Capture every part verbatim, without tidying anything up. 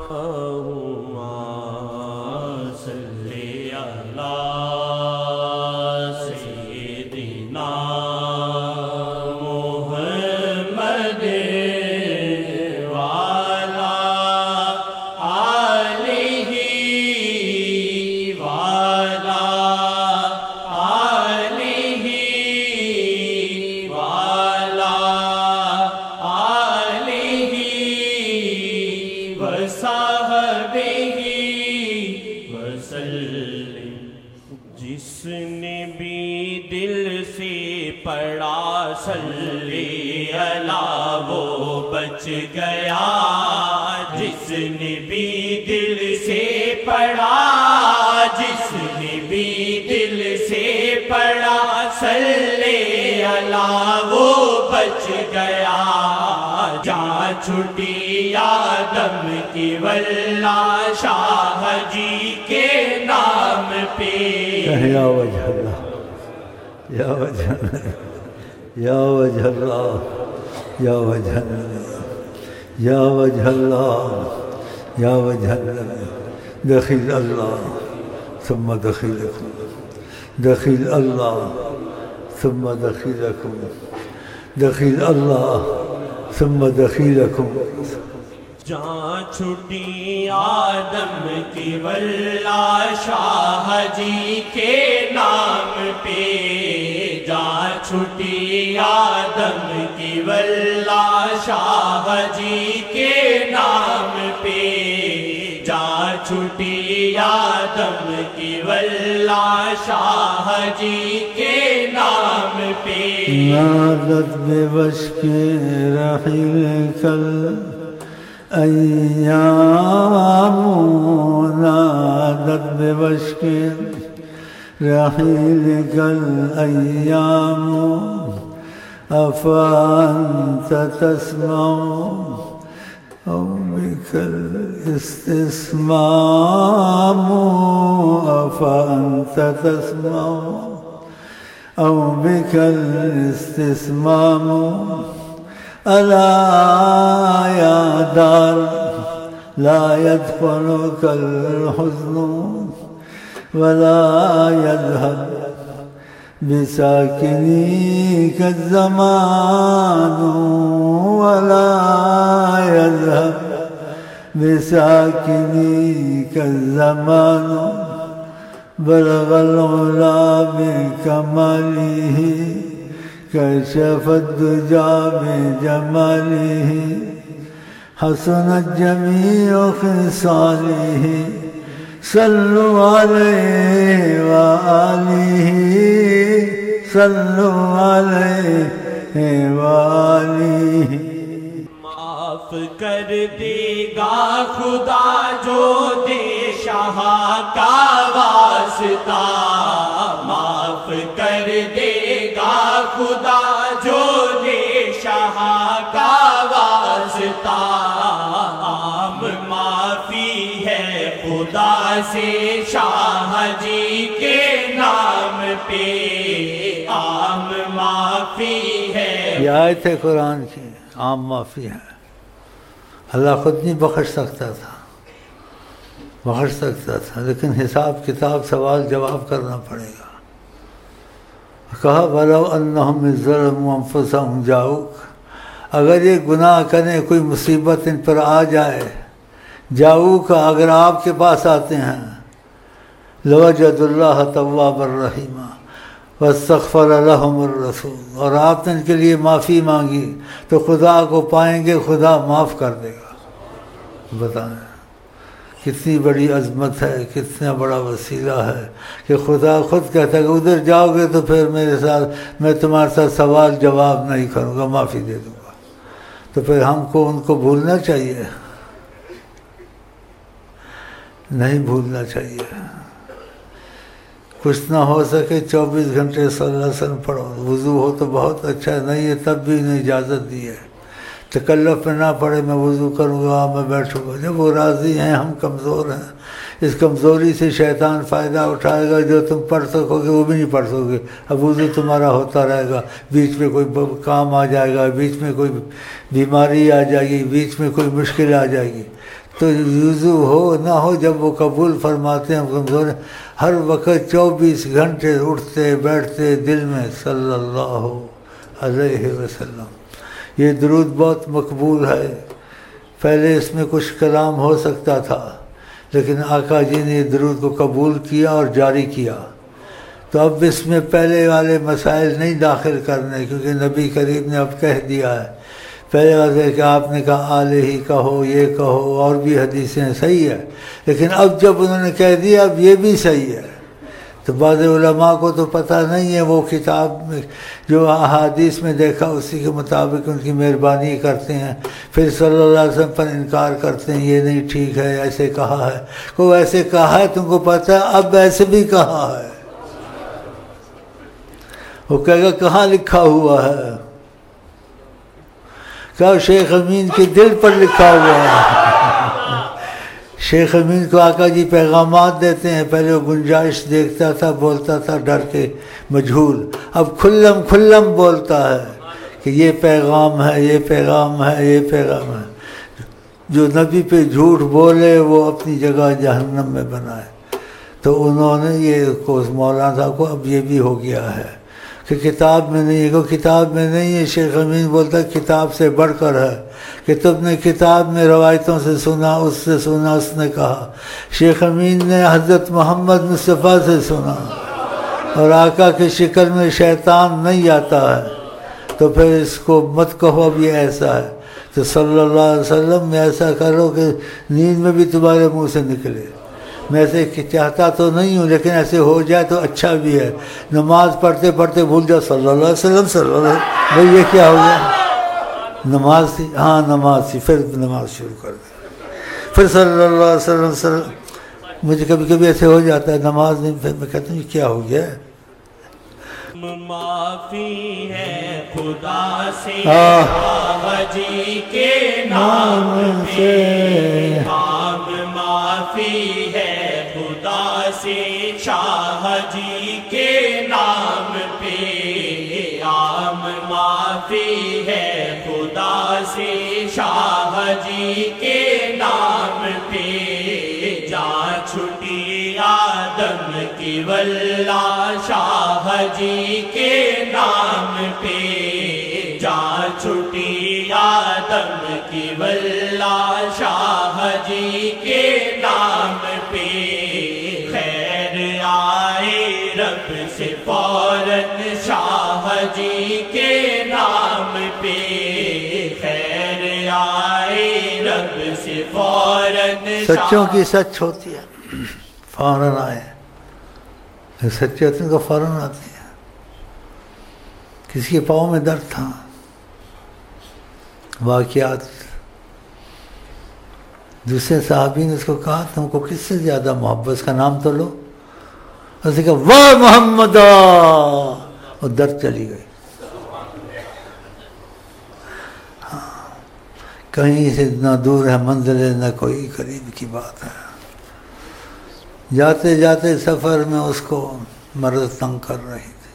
جس نے بھی دل سے پڑھا صلی اللہ وہ بچ گیا، جس نے بھی دل سے پڑھا، جس نے بھی دل سے پڑھا صلی اللہ وہ بچ گیا، جہاں چھٹی آدم کی واللہ شاہ جی کے نام پہ۔ یا وجہ اللہ، یا وجہ اللہ، یا وجہ اللہ، یا وجہ اللہ، یا وجہ اللہ، یا وجہ اللہ، دخیل اللہ ثم دخیلکم، دخیل اللہ ثم دخیلکم، دخیل اللہ ثم دخیلکم۔ جہاں چھٹی آدم کی واللہ شاہ جی کے نام پہ، جہاں چھٹی آدم کی واللہ شاہ جی کے نام پہ، جہاں چھٹی آدم کی واللہ شاہ جی کے نام پہ۔ نادت بوشک رحیل کل ایام، نادت بوشک رحیل کل ایام، افانت تسمع او بک الاستسمام، افانت تسمع او بک الاستسمام، الا یا دار لا يدخلك الحزن ولا يذهب بساكنيك الزمان، ولا يذهب بساكنيك الزمان، بلغ العلا بكماله، كشف الدجى بجماله، حسنت جميع خصاله، صلوا عليه وآله، صلوا عليه وآله۔ معاف کر دے گا خدا جو دے شاہ کا واسطہ، معاف کر دے گا خدا جو دے شاہ کا واسطہ، عام معافی ہے خدا سے شاہ جی کے نام پہ، عام معافی ہے۔ یہ آیت ہے قرآن کی، عام معافی ہے۔ اللہ خود نہیں بخش سکتا تھا، بخش سکتا تھا، لیکن حساب کتاب سوال جواب کرنا پڑے گا۔ کہا وَلَوْ أَنَّهُمْ إِذْ ظَلَمُوا أَنفُسَهُمْ جَاءُوكَ، اگر یہ گناہ کریں، کوئی مصیبت ان پر آ جائے، جاؤک اگر آپ کے پاس آتے ہیں، لَوَجَدُوا اللَّهَ تَوَّابًا رَحِيمًا وَاسْتَغْفَرَ لَهُمُ الرَّسُولُ، اور آپ نے ان کے لیے معافی مانگی تو خدا کو پائیں گے، خدا معاف کر دے گا۔ بتائیں کتنی بڑی عظمت ہے، کتنا بڑا وسیلہ ہے کہ خدا خود کہتا ہے کہ ادھر جاؤ گے تو پھر میرے ساتھ میں تمہارے ساتھ سوال جواب نہیں کروں گا، معافی دے دوں گا۔ تو پھر ہم کو ان کو بھولنا چاہیے؟ نہیں بھولنا چاہیے۔ کچھ نہ ہو سکے چوبیس گھنٹے صلی اللہ علیہ وسلم پڑھو، وضو ہو تو بہت اچھا ہے، نہیں ہے تب بھی انہیں اجازت دی ہے۔ تکلف میں نہ پڑے میں وضو کروں گا، میں بیٹھوں گا، جب وہ راضی ہیں، ہم کمزور ہیں، اس کمزوری سے شیطان فائدہ اٹھائے گا، جو تم پڑھ سکو گے وہ بھی نہیں پڑھ سکو گے۔ اب وضو تمہارا ہوتا رہے گا، بیچ میں کوئی کام آ جائے گا، بیچ میں کوئی بیماری آ جائے گی، بیچ میں کوئی مشکل آ جائے گی، تو وضو ہو نہ ہو جب وہ قبول فرماتے ہیں کمزور ہر وقت چوبیس گھنٹے اٹھتے بیٹھتے دل میں صلی اللہ علیہ وسلم. یہ درود بہت مقبول ہے. پہلے اس میں کچھ کلام ہو سکتا تھا لیکن آقا جی نے درود کو قبول کیا اور جاری کیا. تو اب اس میں پہلے والے مسائل نہیں داخل کرنے کیونکہ نبی کریم نے اب کہہ دیا ہے. پہلے والے کہ آپ نے کہا آلہ ہی کہو یہ کہو اور بھی حدیثیں صحیح ہے لیکن اب جب انہوں نے کہہ دیا اب یہ بھی صحیح ہے. تو بعض علماء کو تو پتہ نہیں ہے، وہ کتاب میں جو احادیث میں دیکھا اسی کے مطابق ان کی مہربانی کرتے ہیں، پھر صلی اللہ علیہ وسلم پر انکار کرتے ہیں یہ نہیں ٹھیک ہے ایسے کہا ہے. کو ایسے کہا ہے تم کو پتہ ہے اب ایسے بھی کہا ہے. وہ کہے گا کہاں لکھا ہوا ہے؟ کیا شیخ امین کے دل پر لکھا ہوا ہے. شیخ امین کو آقا جی پیغامات دیتے ہیں، پہلے وہ گنجائش دیکھتا تھا بولتا تھا ڈر کے مجہول، اب کھلم کھلم بولتا ہے کہ یہ پیغام ہے یہ پیغام ہے یہ پیغام ہے. جو نبی پہ جھوٹ بولے وہ اپنی جگہ جہنم میں بنائے. تو انہوں نے یہ کو مولانا صاحب کو اب یہ بھی ہو گیا ہے کہ کتاب میں نہیں ہے، کو کتاب میں نہیں ہے. شیخ امین بولتا کتاب سے بڑھ کر ہے کہ تم نے کتاب میں روایتوں سے سنا اس سے سنا اس نے کہا. شیخ امین نے حضرت محمد مصطفیٰ سے سنا اور آقا کی شکل میں شیطان نہیں آتا ہے تو پھر اس کو مت کہو اب یہ ایسا ہے. تو صلی اللہ علیہ وسلم میں ایسا کرو کہ نیند میں بھی تمہارے منہ سے نکلے. میں ایسے چاہتا تو نہیں ہوں لیکن ایسے ہو جائے تو اچھا بھی ہے. نماز پڑھتے پڑھتے بھول جاؤ صلی اللہ علیہ وسلم صلی اللہ علیہ وسلم، بھائی یہ کیا ہو گیا؟ نماز تھی، ہاں نماز تھی، پھر نماز شروع کر دی، پھر صلی اللہ علیہ وسلم وسلم. مجھے کبھی کبھی ایسے ہو جاتا ہے نماز نہیں، پھر میں کہتا ہوں یہ کیا ہو گیا ہے. معافی ہے خدا سے شاہ جی کے نام پہ، عام معافی ہے خدا سے شاہ جی کے نام پہ، عام معافی ہے خدا سے شاہ جی کے نام پہ. جان چھٹی آدم کی واللہ شاہ جی کے نام پہ، جان چھٹی آدم کی واللہ شاہ جی کے نام پہ. خیر آئے رب سے فوراً شاہ جی کے نام پہ، خیر آئے رب سے فوراً. سچوں کی سچ ہوتی ہے، فوراً آئے، سچے ہوتے ہیں تو فوراً آتی ہے. کسی کے پاؤں میں درد تھا، واقعات. دوسرے صحابی نے اس کو کہا تم کو کس سے زیادہ محبت، اس کا نام تو لو. اس نے کہا واہ محمد، اور درد چلی گئی. کہیں سے نہ دور ہے منزل نہ کوئی قریب کی بات ہے. جاتے جاتے سفر میں اس کو مرض تنگ کر رہی تھی.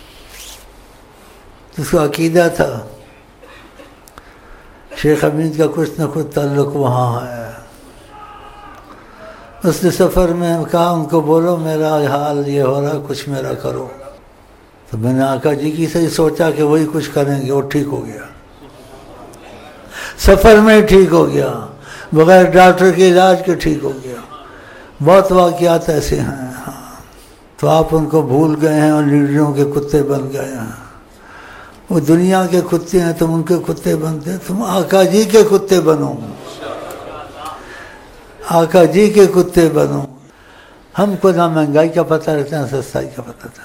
اس کا عقیدہ تھا شیخ امین کا کچھ نہ کچھ تعلق وہاں ہے. اس نے سفر میں کہا ان کو بولو میرا حال یہ ہو رہا کچھ میرا کرو. تو میں نے آقا جی کی سے سوچا کہ وہی کچھ کریں گے. وہ ٹھیک ہو گیا، سفر میں ٹھیک ہو گیا، بغیر ڈاکٹر کے علاج کے ٹھیک ہو گیا. بہت واقعات ایسے ہیں. ہاں تو آپ ان کو بھول گئے ہیں اور لیڈروں کے کتے بن گئے ہیں. وہ دنیا کے کتے ہیں، تم ان کے کتے بنتے. تم آقا جی کے کتے بنو، آقا جی کے کتے بنو. ہم کو نہ مہنگائی کا پتہ رہتا ہے سستائی کا پتہ چلتا،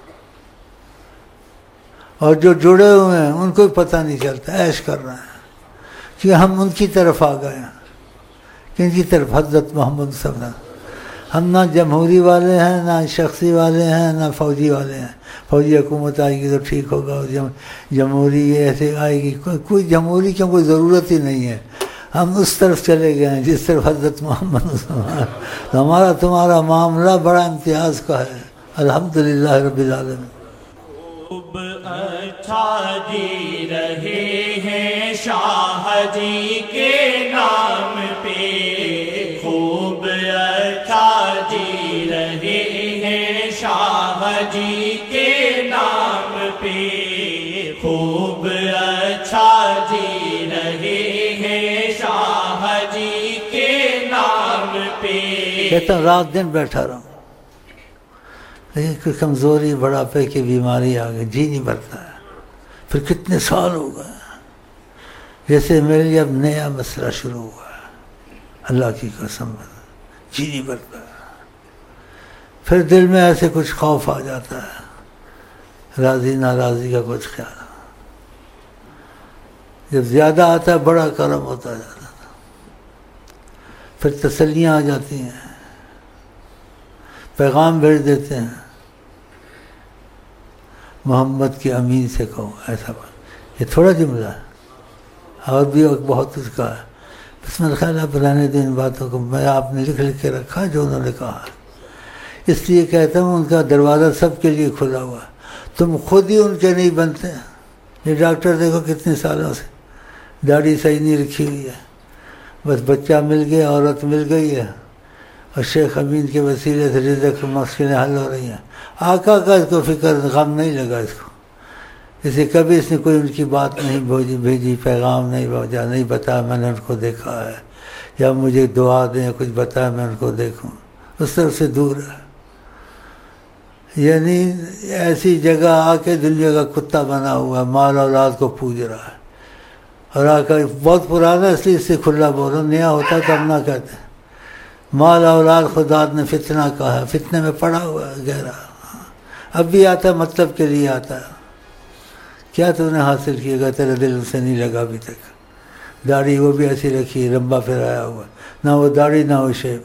اور جو جڑے ہوئے ہیں ان کو پتہ نہیں چلتا، عیش کر رہے ہیں. کہ ہم ان کی طرف آ گئے ہیں، کن کی طرف؟ حضرت محمد صلی اللہ علیہ وسلم. ہم نہ جمہوری والے ہیں نہ شخصی والے ہیں نہ فوجی والے ہیں. فوجی حکومت آئے گی تو ٹھیک ہوگا، جمہوری ایسے آئے گی. کوئی جمہوری کی کوئی ضرورت ہی نہیں ہے. ہم اس طرف چلے گئے ہیں جس طرف حضرت محمد صلی اللہ علیہ وسلم. ہمارا تمہارا معاملہ بڑا امتیاز کا ہے. الحمدللہ رب العالمین. خوب اچھا جی رہے ہیں شاہ جی کے نام پہ. پہ. کہتا ہوں رات دن بیٹھا رہا ہوں، لیکن کوئی کمزوری بڑھاپے کی بیماری آ گئی، جی نہیں بھرتا ہے. پھر کتنے سال ہو گئے، جیسے میرے لیے اب نیا مسئلہ شروع ہوا ہے، اللہ کی قسم جی نہیں بھرتا. پھر دل میں ایسے کچھ خوف آ جاتا ہے، راضی ناراضی کا کچھ خیال. جب زیادہ آتا ہے بڑا کرم ہوتا جاتا ہے، پھر تسلیاں آ جاتی ہیں، پیغام بھیج دیتے ہیں، محمد کے امین سے کہو ایسا بات. یہ تھوڑا جملہ ہے، اور بھی بہت کچھ کہا ہے، بس میرا خیال آپ رہنے دیں ان باتوں کو. میں آپ نے لکھ لکھ کے رکھا جو انہوں نے کہا، اس لیے کہتا ہوں ان کا دروازہ سب کے لیے کھلا ہوا ہے. تم خود ہی ان کے نہیں بنتے. یہ ڈاکٹر دیکھو کتنے سالوں سے داڑھی صحیح نہیں رکھی ہوئی ہے، بس بچہ مل گیا، عورت مل گئی ہے، اور شیخ امین کے وسیلے سے رزق مشکلیں حل ہو رہی ہیں. آقا کا اس کو فکر غم نہیں لگا اس کو، اسے کبھی اس نے کوئی ان کی بات نہیں بھیجی بھیجی پیغام نہیں بھیجا، نہیں بتایا میں نے ان کو دیکھا ہے، یا مجھے دعا دیں کچھ بتایا میں ان کو دیکھوں. اس طرف سے دور ہے. یعنی ایسی جگہ آ کے دنیا کا کتا بنا ہوا ہے، مال اولاد کو پوج رہا ہے. اور آ کر بہت پرانا اس لیے اس سے کھلا بول رہا ہوں، نیا ہوتا ہے تب نہ کہتے ہیں. مال اولاد خدا نے فتنہ کہا ہے، فتنے میں پڑا ہوا ہے گہرا. اب بھی آتا ہے مطلب کے لیے آتا ہے. کیا تو نے حاصل کیا گا، تیرا دل ان سے نہیں لگا ابھی تک. داڑھی وہ بھی ایسی رکھی، لمبا پھرایا ہوا، نہ وہ داڑھی نہ وہ شیپ،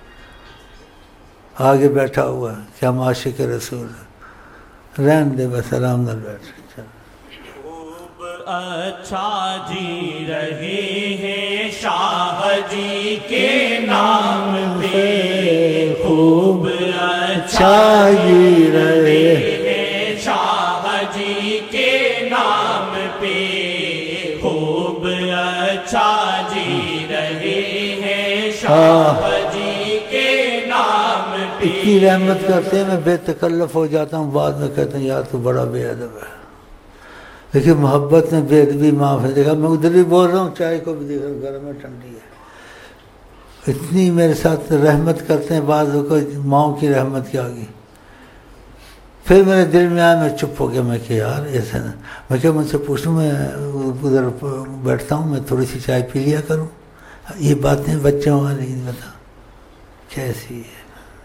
آگے بیٹھا ہوا ہے کہ ہم عاشق رسول ہیں. رہن دے بس آرام نہ بیٹھ. خوب اچھا جی رہے ہیں شاہ جی کے نام پہ، خوب اچھا جی رہے ہیں شاہ جی کے نام پہ، خوب اچھا جی رہے ہیں شاہ جی کے نام پہ. اتنی رحمت کرتے ہیں میں بے تکلف ہو جاتا ہوں، بعد میں کہتے ہیں یار تو بڑا بے ادب ہے. لیکن محبت میں بے ادبی معاف ہے. دیکھا میں ادھر بھی بول رہا ہوں، چائے کو بھی دیکھ رہا ہوں گھر میں ٹھنڈی ہے. اتنی میرے ساتھ رحمت کرتے ہیں، بعض کو ماؤں کی رحمت کی آ گئی. پھر میرے دل میں آیا، میں چپ ہو گیا. میں کہ یار ایسا نا، میں کہ مجھ سے پوچھوں، میں ادھر بیٹھتا ہوں، میں تھوڑی سی چائے پی لیا کروں. یہ باتیں بچوں والی بتا کیسی ہے.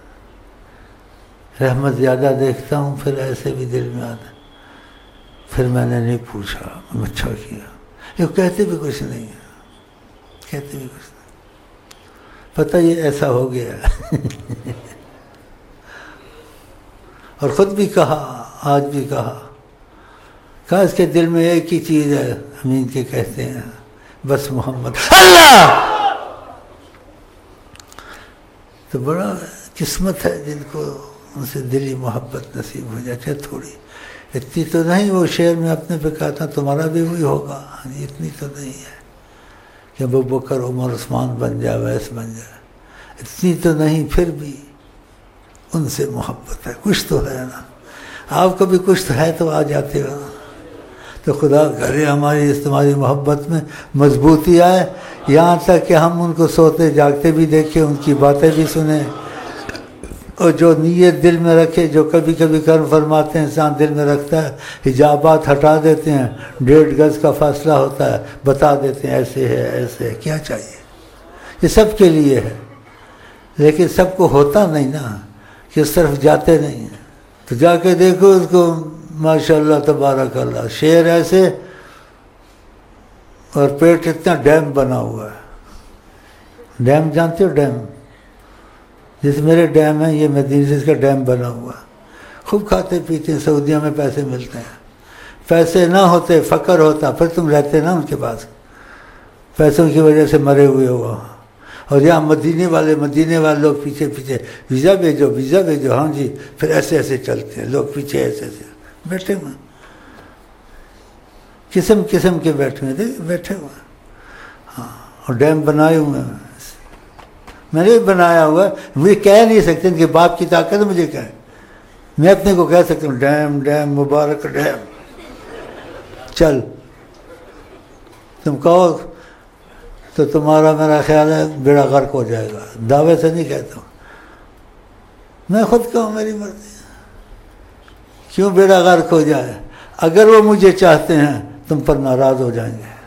رحمت زیادہ دیکھتا ہوں پھر ایسے بھی دل میں آتا. پھر میں نے نہیں پوچھا، اچھا کیا. یہ کہتے بھی کچھ نہیں ہے، کہتے بھی کچھ نہیں، پتہ یہ ایسا ہو گیا. اور خود بھی کہا، آج بھی کہا، کہا اس کے دل میں ایک ہی چیز ہے، امین کے کہتے ہیں بس محمد اللہ. تو بڑا قسمت ہے جن کو ان سے دلی محبت نصیب ہو جائے. تھوڑی اتنی تو نہیں، وہ شعر میں اپنے پہ کہتا تمہارا بھی وہی ہوگا، اتنی تو نہیں ہے کہ ابو بکر عمر عثمان بن جائے ویس بن جائے، اتنی تو نہیں. پھر بھی ان سے محبت ہے، کچھ تو ہے نا. آپ کو بھی کچھ تو ہے تو آ جاتے ہو. تو خدا کرے ہماری اس تمہاری محبت میں مضبوطی آئے، یہاں تک کہ ہم ان کو سوتے جاگتے بھی دیکھیں، ان کی باتیں بھی سنیں، اور جو نیت دل میں رکھے، جو کبھی کبھی کرم فرماتے ہیں انسان دل میں رکھتا ہے، حجابات ہٹا دیتے ہیں، ڈیڑھ گز کا فاصلہ ہوتا ہے، بتا دیتے ہیں ایسے ہے ایسے ہے. کیا چاہیے؟ یہ سب کے لیے ہے، لیکن سب کو ہوتا نہیں نا، کہ اس طرف جاتے نہیں ہیں. تو جا کے دیکھو اس کو، ماشاء اللہ تبارک اللہ، شعر ایسے اور پیٹ اتنا ڈیم بنا ہوا ہے. ڈیم جانتے ہو؟ ڈیم جیسے میرے ڈیم ہے، یہ مدینہ سے اس کا ڈیم بنا ہوا ہے. خوب کھاتے پیتے ہیں، سعودیہ میں پیسے ملتے ہیں. پیسے نہ ہوتے فقر ہوتا، پھر تم رہتے نا ان کے پاس، پیسوں کی وجہ سے مرے ہوئے ہوا. اور یہاں مدینے والے مدینے والے لوگ پیچھے پیچھے ویزا بھیجو ویزا بھیجو، ہاں جی، پھر ایسے ایسے چلتے ہیں لوگ پیچھے، ایسے ایسے بیٹھے ہوئے، قسم قسم کے بیٹھے ہوئے دیکھ بیٹھے ہوئے. ہاں، اور ڈیم بنائے ہوئے ہیں. میں نے بھی بنایا ہوا ہے. مجھے کہہ نہیں سکتے، ان کے باپ کی طاقت مجھے کہے. میں اپنے کو کہہ سکتا ہوں ڈیم ڈیم مبارک ڈیم. چل تم کہو تو تمہارا میرا خیال ہے بیڑا غرق ہو جائے گا. دعوے سے نہیں کہتا ہوں، میں خود کہوں میری مرضی. کیوں بیڑا غرق ہو جائے؟ اگر وہ مجھے چاہتے ہیں تم پر ناراض ہو جائیں گے.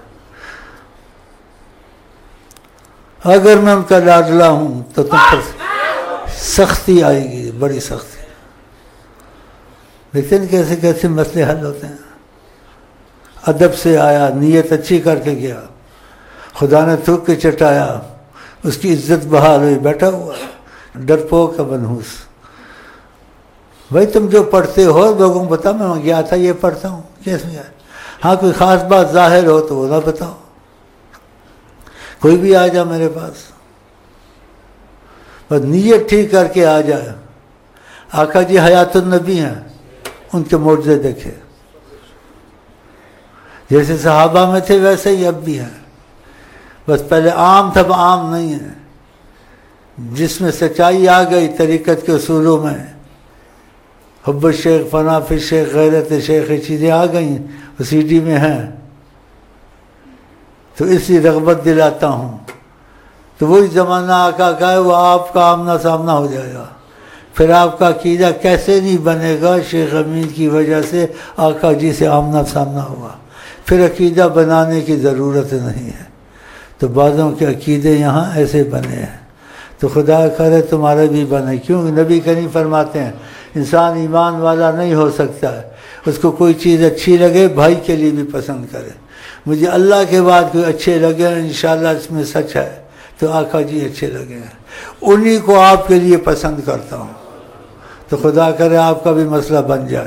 اگر میں ان کا لاڈلا ہوں تو تم پر سختی آئے گی، بڑی سختی. لیکن کیسے کیسے مسئلے حل ہوتے ہیں. ادب سے آیا، نیت اچھی کر کے گیا، خدا نے تھوک کے چٹایا، اس کی عزت بحال ہوئی، بیٹھا ہوا ڈرپوک کا منحوس. بھائی تم جو پڑھتے ہو لوگوں کو بتا، میں گیا تھا یہ پڑھتا ہوں، کیسے گیا؟ ہاں کوئی خاص بات ظاہر ہو تو وہ نہ بتاؤ. کوئی بھی آ جا میرے پاس، بس نیت ٹھیک کر کے آ جائے. آقا جی حیات النبی ہیں، ان کے معجزے دیکھے. جیسے صحابہ میں تھے ویسے ہی اب بھی ہیں، بس پہلے عام تھا، اب عام نہیں ہے. جس میں سچائی آ گئی طریقت کے اصولوں میں، حب الشیخ، فنا فی الشیخ، غیرت شیخ، چیزیں آ گئیں وہ سی ڈی میں ہیں، تو اس لیے رغبت دلاتا ہوں. تو وہی زمانہ آقا کا ہے، وہ آپ کا آمنا سامنا ہو جائے گا. پھر آپ کا عقیدہ کیسے نہیں بنے گا؟ شیخ امین کی وجہ سے آقا جی سے آمنا سامنا ہوا. پھر عقیدہ بنانے کی ضرورت نہیں ہے. تو بعضوں کے عقیدے یہاں ایسے بنے ہیں، تو خدا کرے تمہارے بھی بنے. کیوں؟ نبی کریم فرماتے ہیں انسان ایمان والا نہیں ہو سکتا ہے، اس کو کوئی چیز اچھی لگے بھائی کے لیے بھی پسند کرے. مجھے اللہ کے بعد کوئی اچھے لگے انشاءاللہ اس میں سچ ہے تو آقا جی اچھے لگے ہیں، انہی کو آپ کے لیے پسند کرتا ہوں. تو خدا کرے آپ کا بھی مسئلہ بن جائے.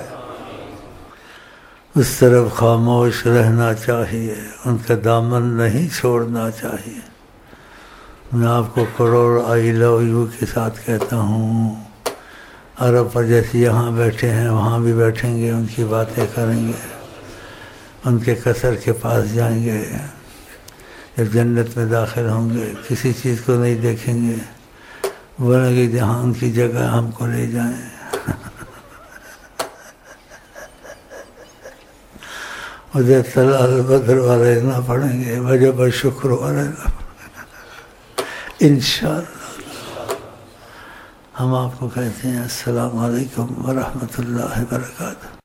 اس طرف خاموش رہنا چاہیے، ان کا دامن نہیں چھوڑنا چاہیے. میں آپ کو کروڑ آئی لو یو کے ساتھ کہتا ہوں، عرب پر جیسے یہاں بیٹھے ہیں وہاں بھی بیٹھیں گے، ان کی باتیں کریں گے، ان کے قصر کے پاس جائیں گے. جب جنت میں داخل ہوں گے کسی چیز کو نہیں دیکھیں گے، بولیں گے جہاں ان کی جگہ ہم کو لے جائیں. ادھر طلع البدر والے نہ پڑھیں گے، وجب الشکر والے نہ انشاءاللہ. ہم آپ کو کہتے ہیں السلام علیکم ورحمۃ اللہ وبرکاتہ.